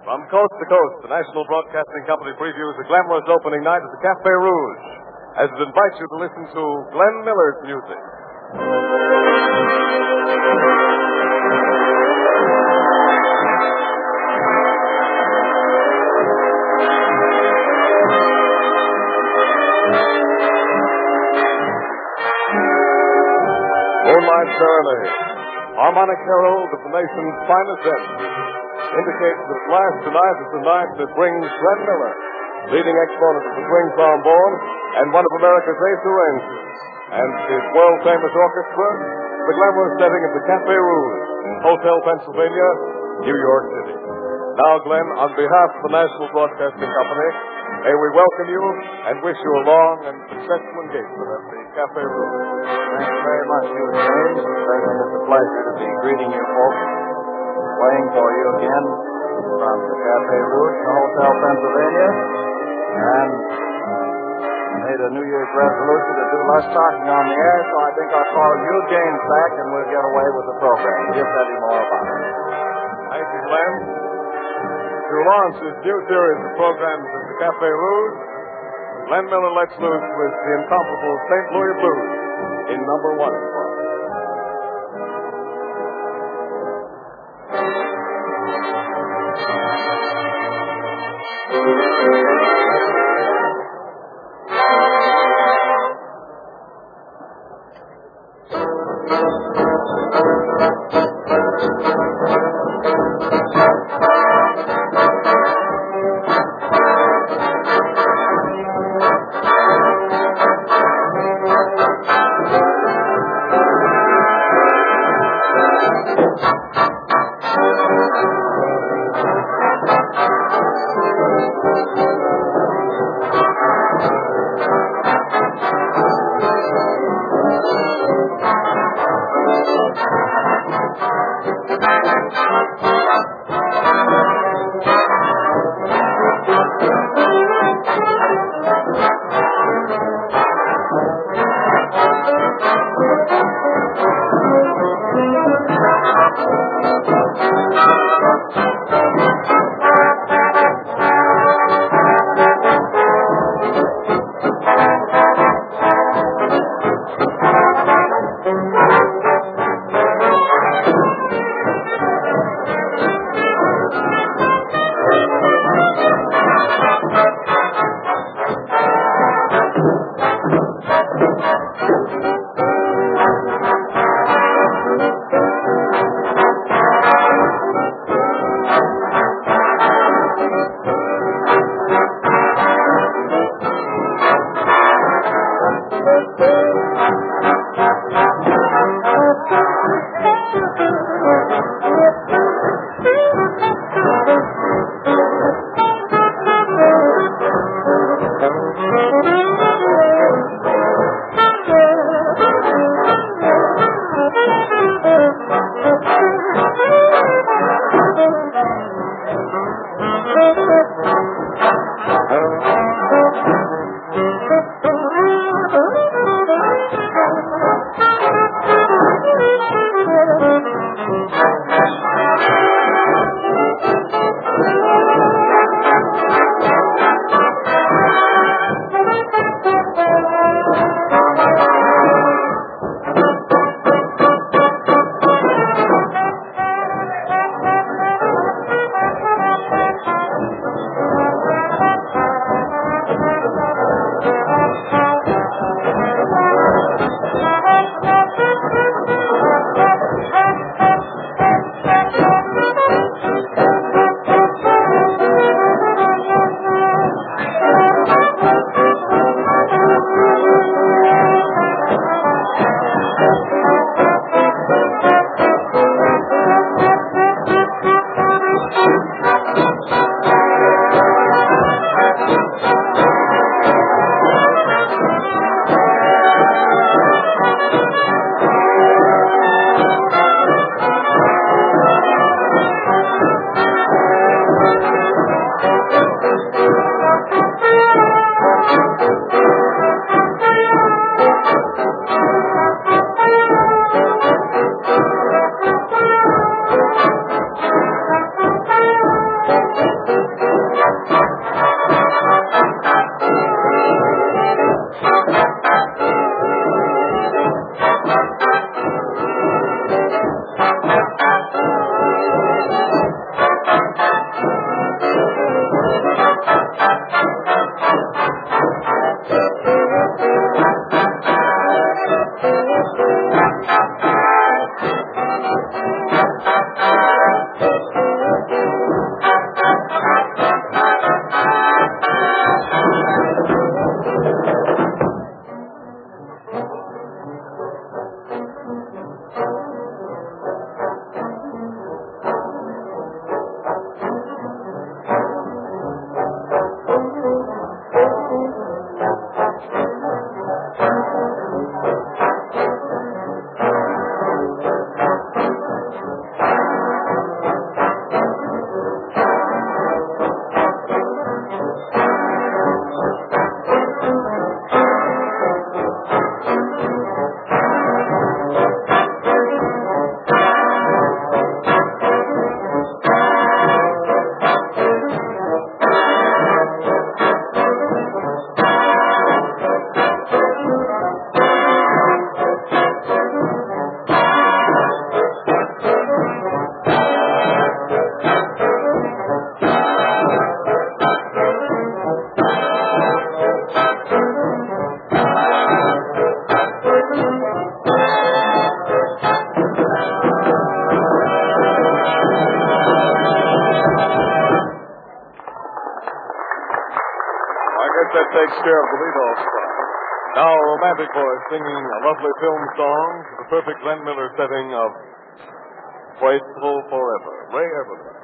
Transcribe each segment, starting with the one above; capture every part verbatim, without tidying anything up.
From coast to coast, the National Broadcasting Company previews the glamorous opening night at the Cafe Rouge as it invites you to listen to Glenn Miller's music. Moonlight Serenade, harmonic herald of the nation's finest dance, indicates that at last tonight is the night that brings Glenn Miller, leading exponent of the swing trombone and one of America's ace arrangers, and his world-famous orchestra, the glamorous setting of the Cafe Rouge, Hotel Pennsylvania, New York City. Now, Glenn, on behalf of the National Broadcasting Company, may we welcome you and wish you a long and successful engagement at the Cafe Rouge. Thank you very much, you, James. Certainly it's a pleasure to be greeting you folks, playing for you again from the Cafe Rouge in Hotel Pennsylvania, and made a New Year's resolution to do less talking on the air, so I think I'll call you, James, back, and we'll get away with the program. You'll tell you more about it. Thank you, Glenn. To launch this new series of programs at the Cafe Rouge, Glenn Miller lets loose with the incomparable Saint Louis Blues in number one spot. that takes care of the lead-off spot. Now, Romantic Boys singing a lovely film song to the perfect Glenn Miller setting of Faithful Forever. Ray Everett.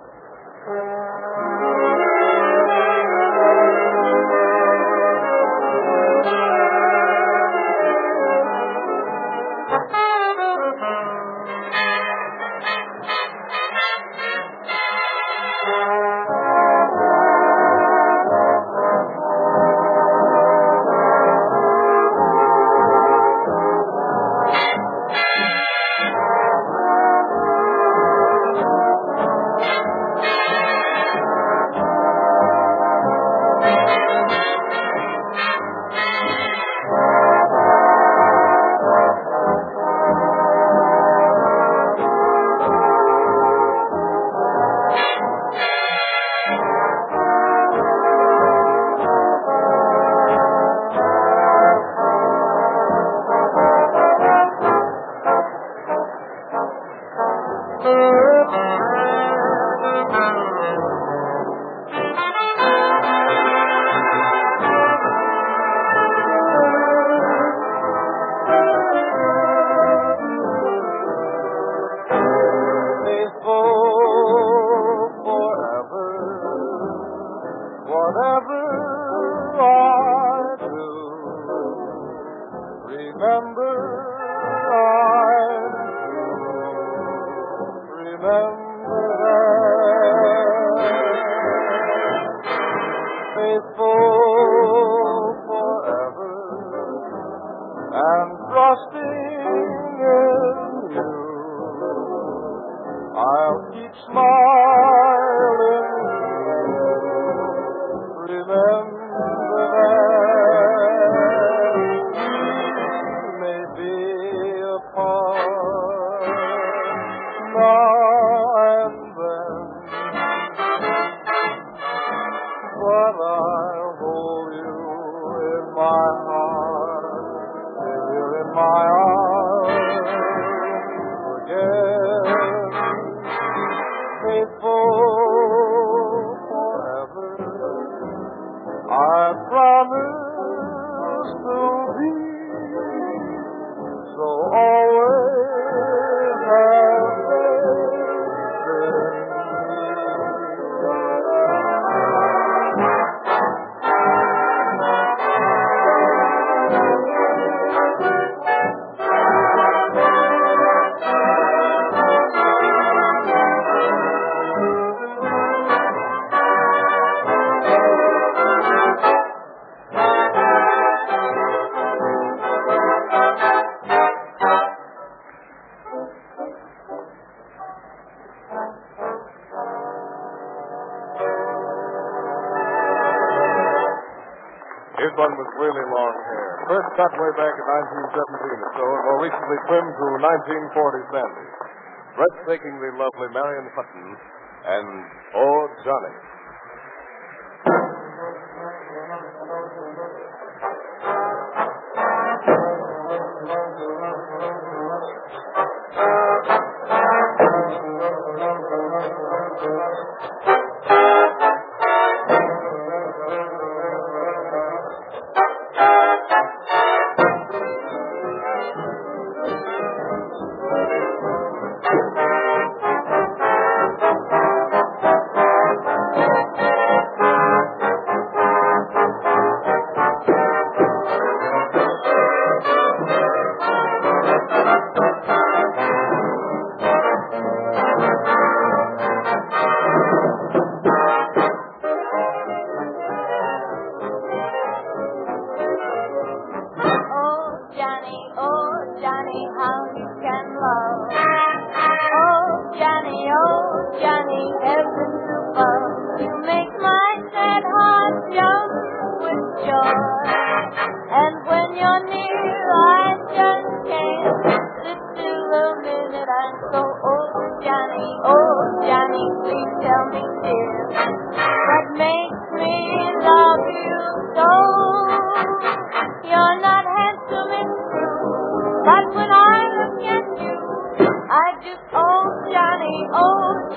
His one was really long hair. First cut way back in nineteen seventeen or so, and more recently trimmed to nineteen forty Sandy. Breathtakingly lovely Marion Hutton and Oh, Johnny.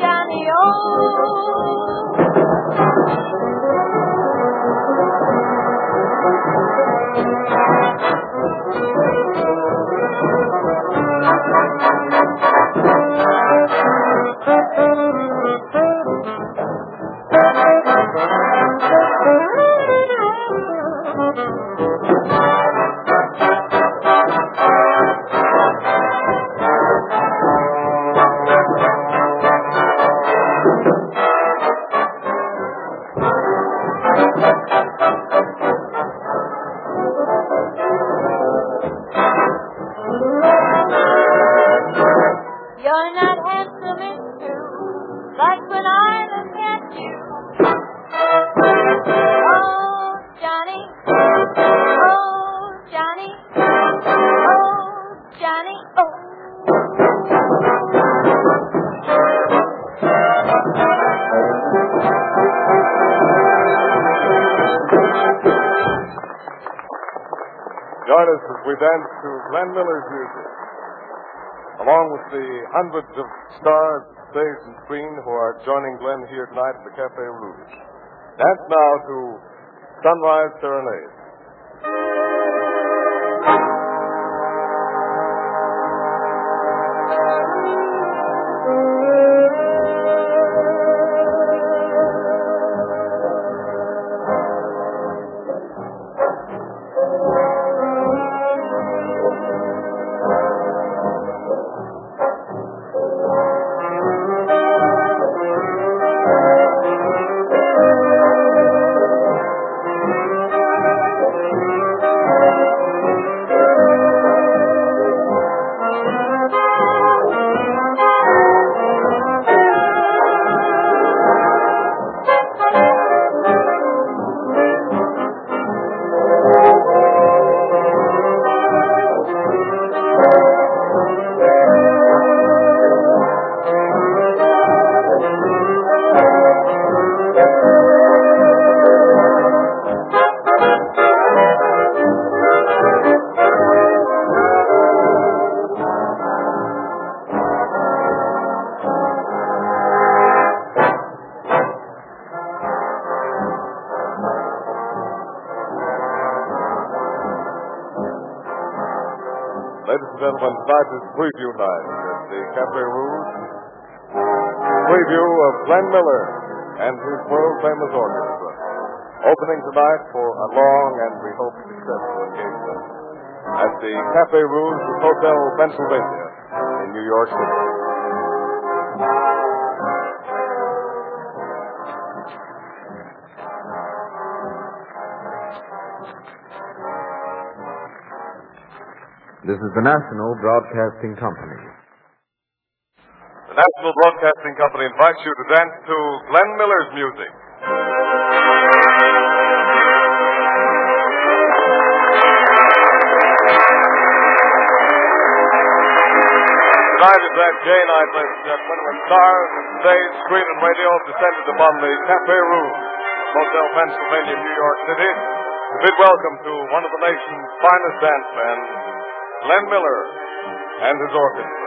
Oh, You're not handsome, it's true, like when I look at you. Oh, Johnny, oh, Johnny, oh, Johnny, oh. Join us as we dance to Glenn Miller's music, along with the hundreds of stars, stage and screen who are joining Glenn here tonight at the Cafe Rouge. Dance now to Sunrise Serenade. Ladies and gentlemen, tonight is preview night at the Cafe Rouge. Preview of Glenn Miller and his world-famous orchestra. Opening tonight for a long and, we hope, successful engagement at the Cafe Rouge Hotel Pennsylvania in New York City. This is the National Broadcasting Company. The National Broadcasting Company invites you to dance to Glenn Miller's music. Tonight is that gay night, ladies and gentlemen, when stars and stage, screen, and radio have descended upon the Cafe Rouge, Hotel Pennsylvania, New York City, to bid welcome to one of the nation's finest dance men, Glenn Miller and his orchestra.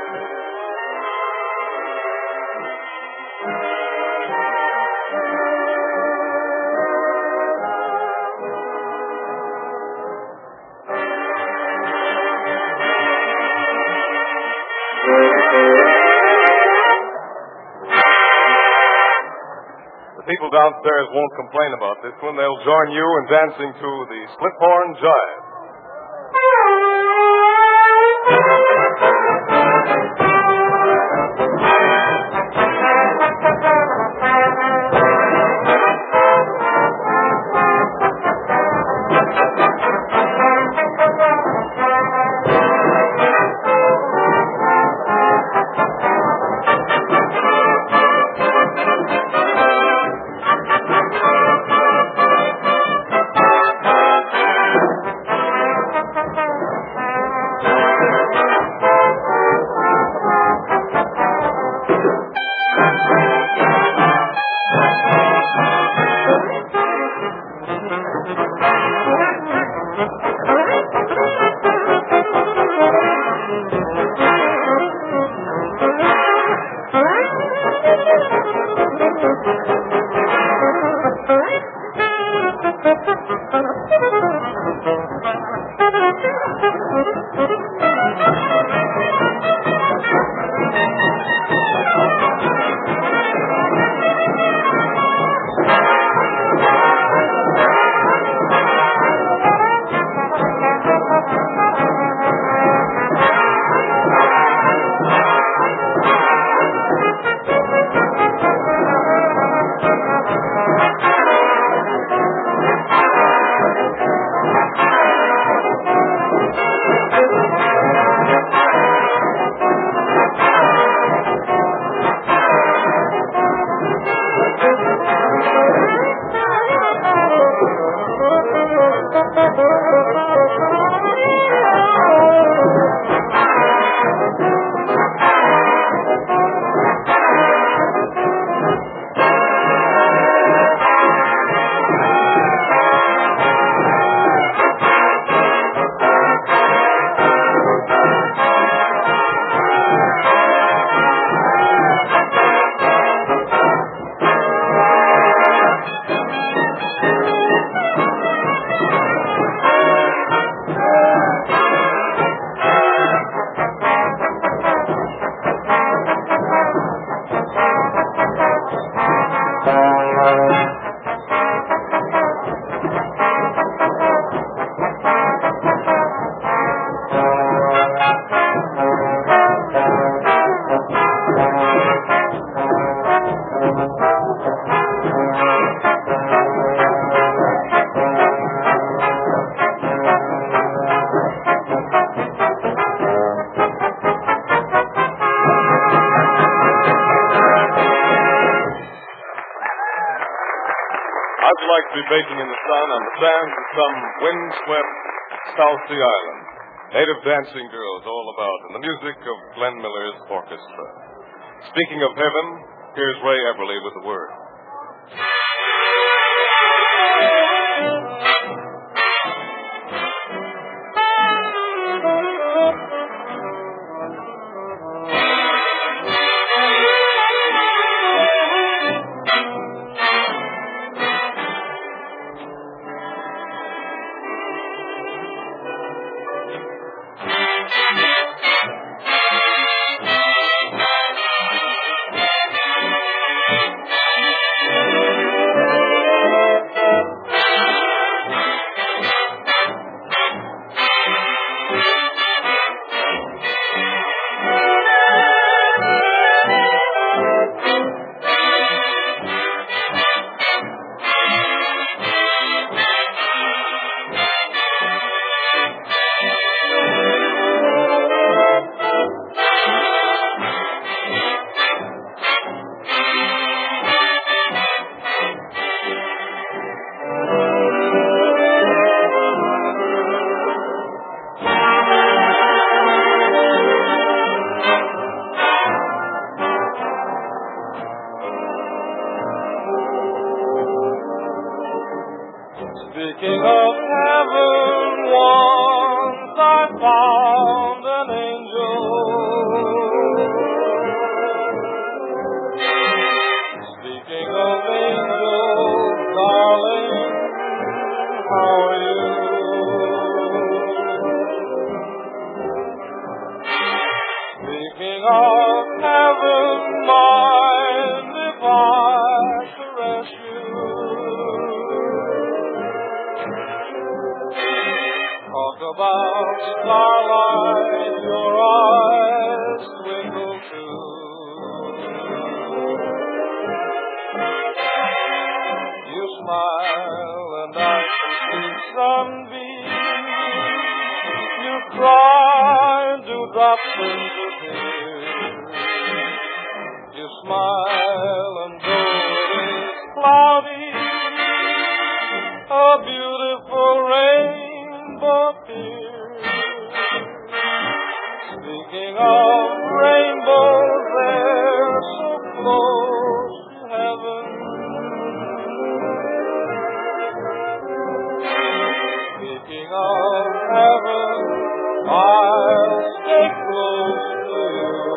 The people downstairs won't complain about this one. They'll join you in dancing to the Slip-Horn Jive. How'd you like to be baking in the sun on the sands of some windswept South Sea island? Native dancing girls all about, and the music of Glenn Miller's orchestra. Speaking of heaven, here's Ray Everly with the word. Speaking of heaven, once I found an angel. Speaking of angels, darling, how are you? Speaking of heaven, mind if I caress you? Talk about starlight, your eyes twinkle too. You smile and I see sunbeams. You cry and dewdrops into tears. You smile and though it is cloudy, a beautiful rainbow appears. Speaking of rainbows, they're so close to heaven. Speaking of heaven, I'll stay close to you.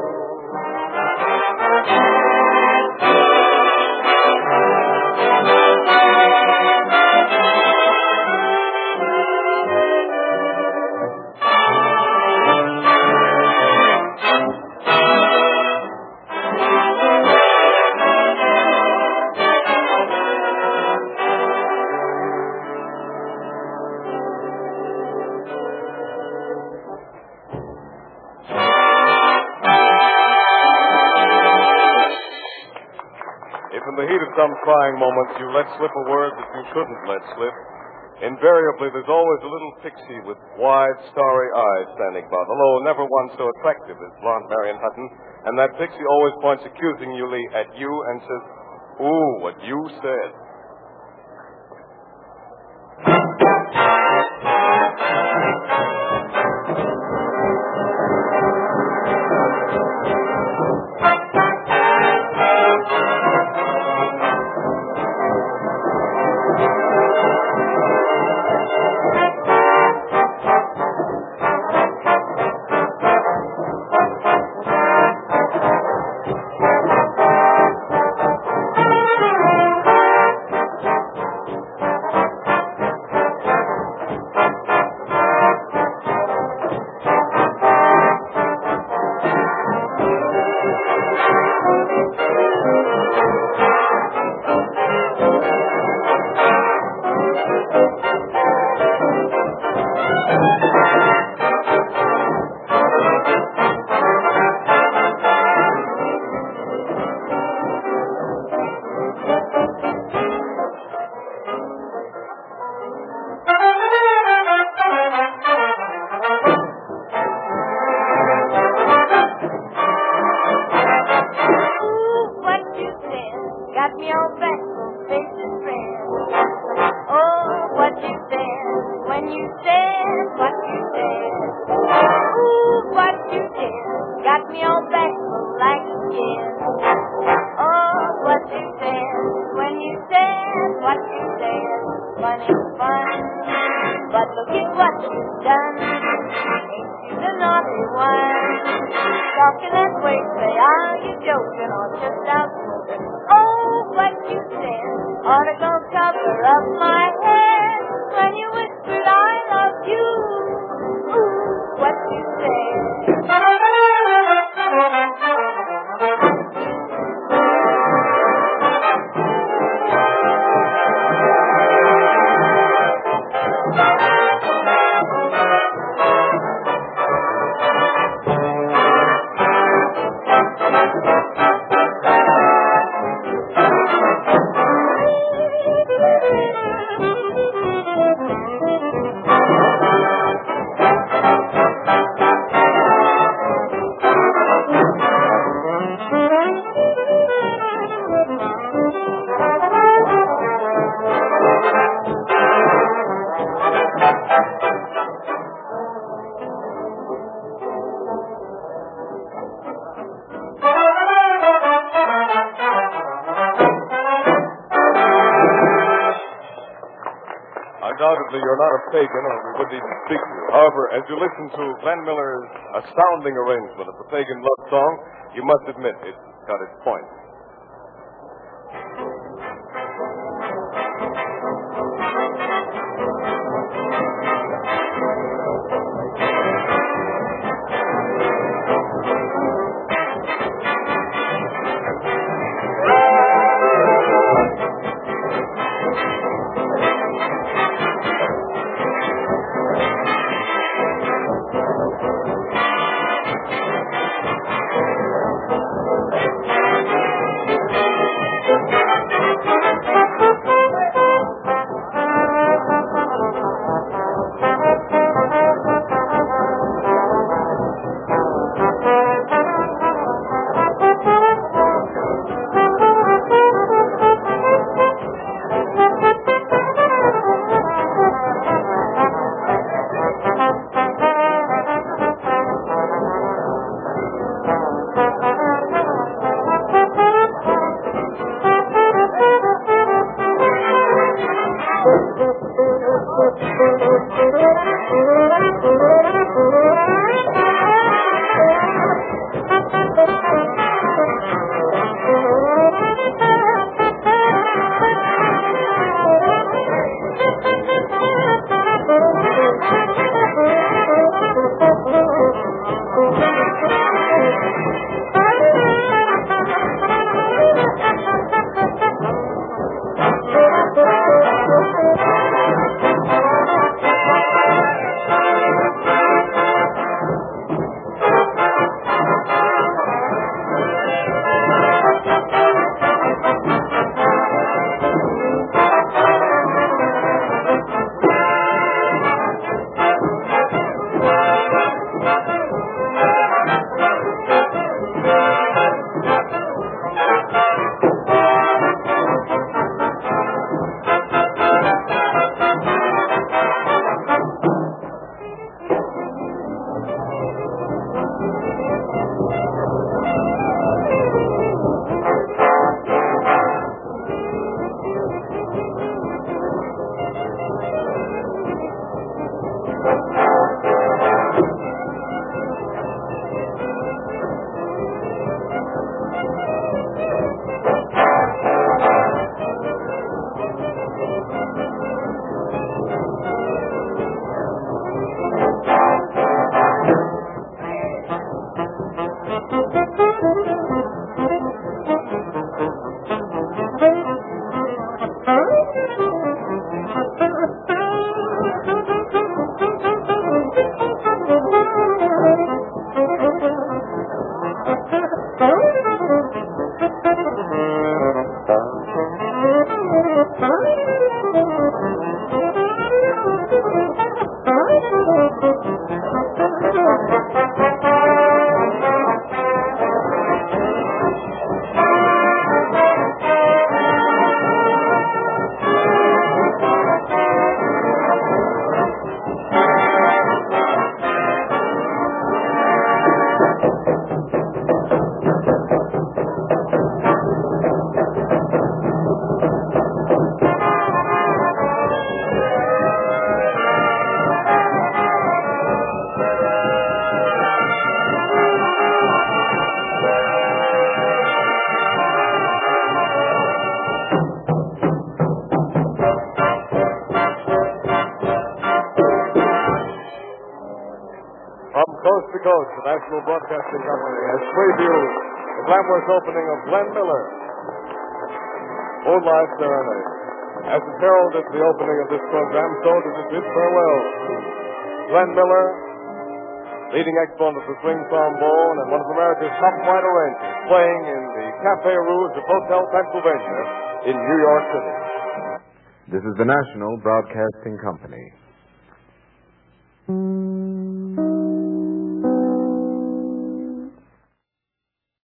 If in the heat of some trying moments you let slip a word that you shouldn't let slip, invariably there's always a little pixie with wide, starry eyes standing about, although never one so attractive as blonde Marion Hutton, and that pixie always points accusingly at you and says, "Ooh, what you said." Got me all back from face to face. any fun. But look at what you've done. Ain't you the naughty one? Talking that way, say, are you joking or just out smoking? Oh, what you said ought to go cover up my head when you whispered I love you. Ooh, what you said. Undoubtedly, you're not a pagan, or we wouldn't even speak to you. However, as you listen to Glenn Miller's astounding arrangement of the pagan love song, you must admit it's got its point. to coast, the National Broadcasting Company has previewed the glamorous opening of Glenn Miller, Moonlight Serenade. As it heralded the opening of this program, so does it bid farewell. Glenn Miller, leading exponent of the swing trombone and one of America's top minor arrangers, playing in the Cafe Rouge of Hotel Pennsylvania in New York City. This is the National Broadcasting Company.